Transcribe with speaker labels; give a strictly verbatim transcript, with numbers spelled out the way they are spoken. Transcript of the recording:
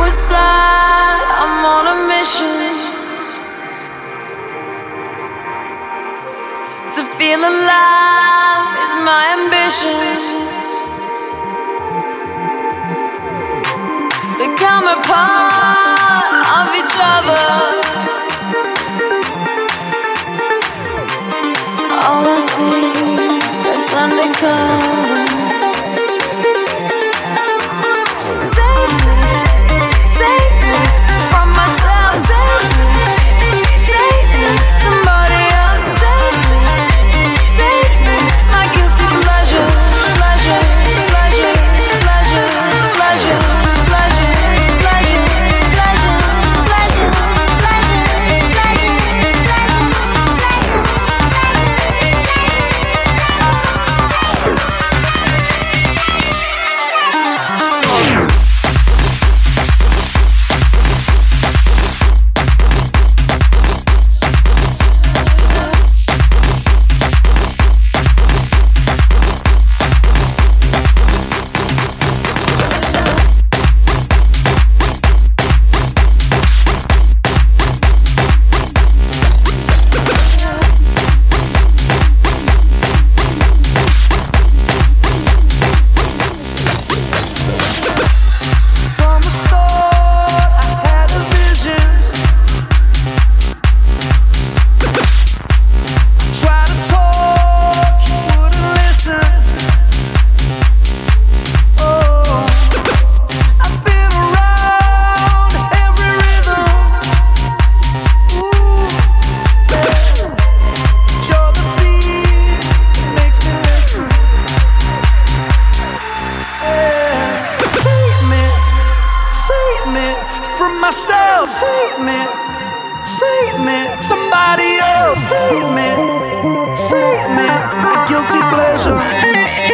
Speaker 1: suicide. I'm on a mission to feel alive is my ambition. Become a part of each other. All I see that's undercover. Save me, save me from myself. Save me, save me, somebody else. Save me, save me, my guilty pleasure, pleasure, pleasure, pleasure, pleasure, pleasure, pleasure, pleasure, pleasure, pleasure, from myself. Save me, save me, somebody else. Save me, save me, my guilty pleasure.